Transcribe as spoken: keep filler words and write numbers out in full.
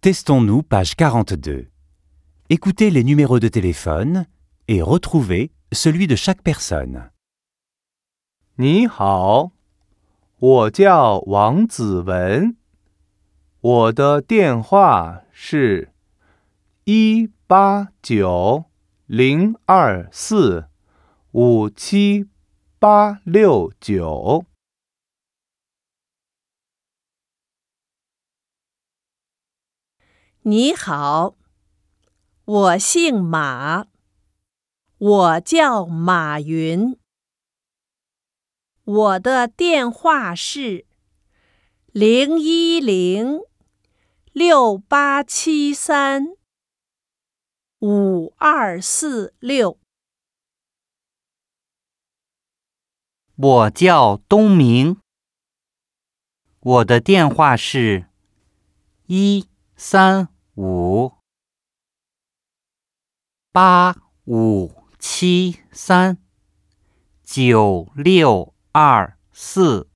Testons-nous, page quarante-deux. Écoutez les numéros de téléphone et retrouvez celui de chaque personne. 你好，我叫王子文，我的电话是一八九零二四五七八六九。 你好，我姓马，我叫马云，我的电话是零一零六八七三五二四六。 我叫东明，我的电话是一三五八五七三九六二四。